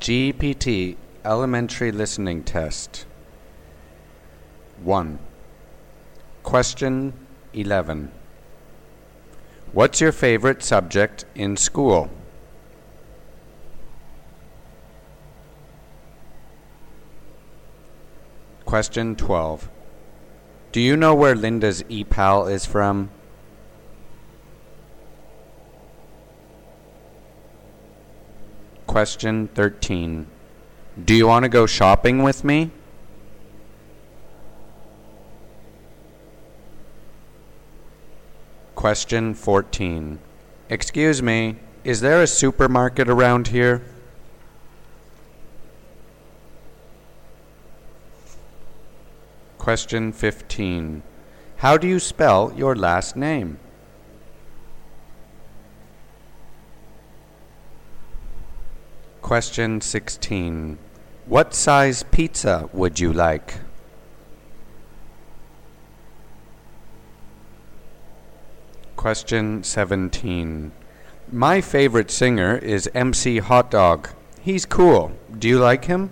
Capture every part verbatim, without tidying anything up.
G E P T Elementary Listening Test. one. Question eleven. What's your favorite subject in school? Question twelve. Do you know where Linda's E P A L is from? Question thirteen. Do you want to go shopping with me? Question fourteen. Excuse me, is there a supermarket around here? Question fifteen. How do you spell your last name? Question sixteen. What size pizza would you like? Question seventeen. My favorite singer is M C Hot Dog. He's cool. Do you like him?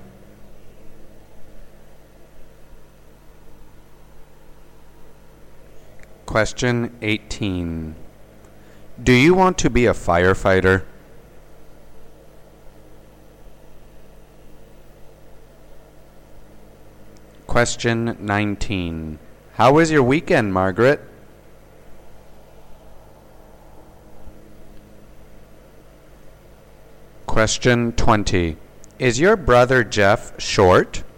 Question eighteen. Do you want to be a firefighter? Question nineteen. How was your weekend, Margaret? Question twenty. Is your brother Jeff short?